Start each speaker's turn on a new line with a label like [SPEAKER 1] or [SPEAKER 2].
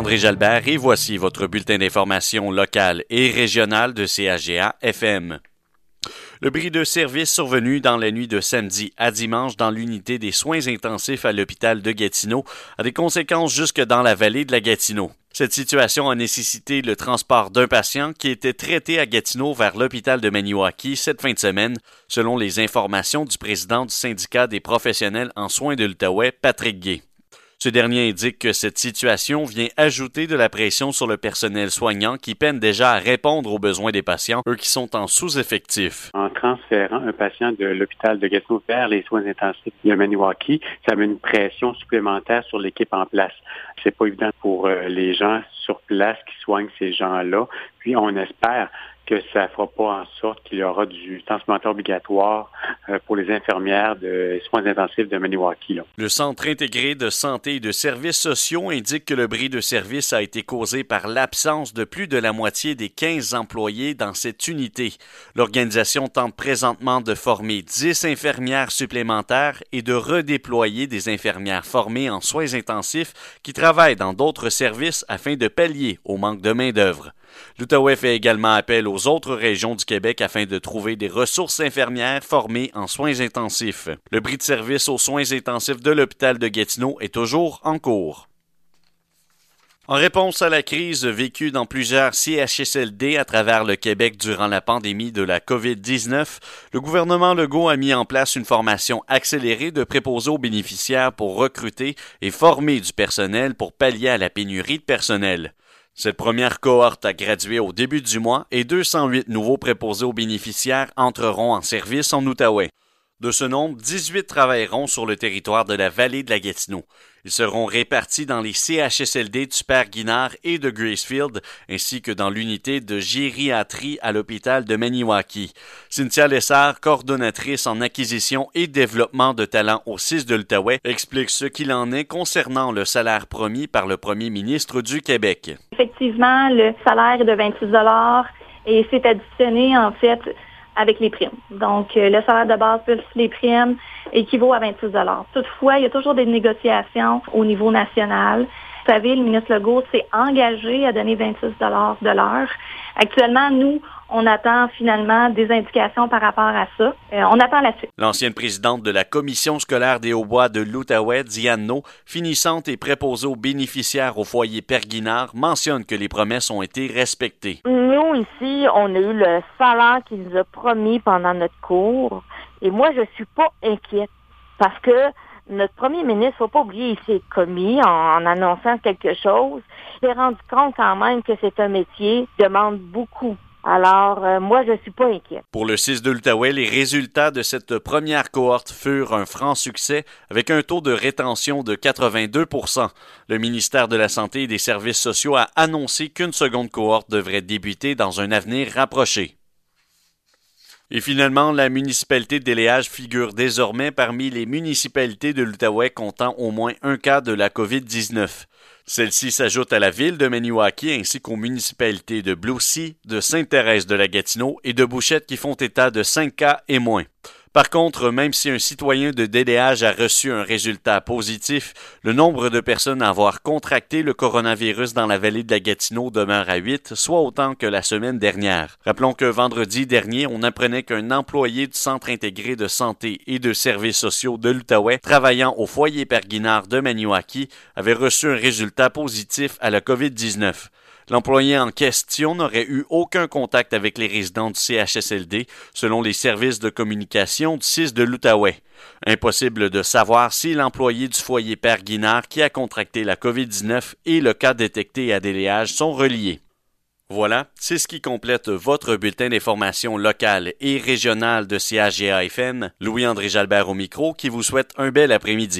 [SPEAKER 1] Louis-André Jalbert et voici votre bulletin d'information locale et régionale de CHGA-FM. Le bris de service survenu dans la nuit de samedi à dimanche dans l'unité des soins intensifs à l'hôpital de Gatineau a des conséquences jusque dans la vallée de la Gatineau. Cette situation a nécessité le transport d'un patient qui était traité à Gatineau vers l'hôpital de Maniwaki cette fin de semaine, selon les informations du président du syndicat des professionnels en soins de l'Outaouais, Patrick Gay. Ce dernier indique que cette situation vient ajouter de la pression sur le personnel soignant qui peine déjà à répondre aux besoins des patients, eux qui sont en sous-effectif.
[SPEAKER 2] En transférant un patient de l'hôpital de Gatineau vers les soins intensifs de Maniwaki, ça met une pression supplémentaire sur l'équipe en place. C'est pas évident pour les gens sur place qui soignent ces gens-là. Puis on espère que ça ne fera pas en sorte qu'il y aura du temps supplémentaire obligatoire pour les infirmières de soins intensifs de Maniwaki.
[SPEAKER 1] Le Centre intégré de santé et de services sociaux indique que le bris de service a été causé par l'absence de plus de la moitié des 15 employés dans cette unité. L'organisation tente présentement de former 10 infirmières supplémentaires et de redéployer des infirmières formées en soins intensifs qui travaillent dans d'autres services afin de pallier au manque de main-d'œuvre. L'Outaouais fait également appel aux autres régions du Québec afin de trouver des ressources infirmières formées en soins intensifs. Le bris de service aux soins intensifs de l'hôpital de Gatineau est toujours en cours. En réponse à la crise vécue dans plusieurs CHSLD à travers le Québec durant la pandémie de la COVID-19, le gouvernement Legault a mis en place une formation accélérée de préposés aux bénéficiaires pour recruter et former du personnel pour pallier à la pénurie de personnel. Cette première cohorte a gradué au début du mois et 208 nouveaux préposés aux bénéficiaires entreront en service en Outaouais. De ce nombre, 18 travailleront sur le territoire de la vallée de la Gatineau. Ils seront répartis dans les CHSLD du Père-Guinard et de Gracefield, ainsi que dans l'unité de gériatrie à l'hôpital de Maniwaki. Cynthia Lessard, coordonnatrice en acquisition et développement de talents au CIS de l'Outaouais, explique ce qu'il en est concernant le salaire promis par le premier ministre du Québec.
[SPEAKER 3] Effectivement, le salaire est de 26 $ et c'est additionné, en fait, avec les primes. Donc, le salaire de base plus les primes équivaut à 26 $. Toutefois, il y a toujours des négociations au niveau national. Vous savez, le ministre Legault s'est engagé à donner 26 $ de l'heure. Actuellement, nous, on attend finalement des indications par rapport à ça. On attend la suite.
[SPEAKER 1] L'ancienne présidente de la Commission scolaire des Hauts-Bois de l'Outaouais, Diane No, finissante et préposée aux bénéficiaires au foyer Père-Guinard, mentionne que les promesses ont été respectées.
[SPEAKER 4] Nous, ici, on a eu le salaire qu'il nous a promis pendant notre cours. Et moi, je suis pas inquiète parce que notre premier ministre, faut pas oublier, il s'est commis en annonçant quelque chose. Il s'est rendu compte quand même que c'est un métier qui demande beaucoup. Alors, moi, je suis pas inquiète.
[SPEAKER 1] Pour le CIS de l'Outaouais, les résultats de cette première cohorte furent un franc succès avec un taux de rétention de 82 %. Le ministère de la Santé et des Services sociaux a annoncé qu'une seconde cohorte devrait débuter dans un avenir rapproché. Et finalement, la municipalité d'Éléage figure désormais parmi les municipalités de l'Outaouais comptant au moins un cas de la COVID-19. Celle-ci s'ajoute à la ville de Maniwaki ainsi qu'aux municipalités de Blaucy, de Sainte-Thérèse de la Gatineau et de Bouchette qui font état de 5 cas et moins. Par contre, même si un citoyen de DDH a reçu un résultat positif, le nombre de personnes à avoir contracté le coronavirus dans la vallée de la Gatineau demeure à 8, soit autant que la semaine dernière. Rappelons que vendredi dernier, on apprenait qu'un employé du Centre intégré de santé et de services sociaux de l'Outaouais, travaillant au foyer Père-Guinard de Maniwaki, avait reçu un résultat positif à la COVID-19. L'employé en question n'aurait eu aucun contact avec les résidents du CHSLD, selon les services de communication du CIS de l'Outaouais. Impossible de savoir si l'employé du foyer Père-Guinard qui a contracté la COVID-19 et le cas détecté à Déléage sont reliés. Voilà, c'est ce qui complète votre bulletin d'information locale et régionale de CHGA-FM. Louis-André Jalbert au micro qui vous souhaite un bel après-midi.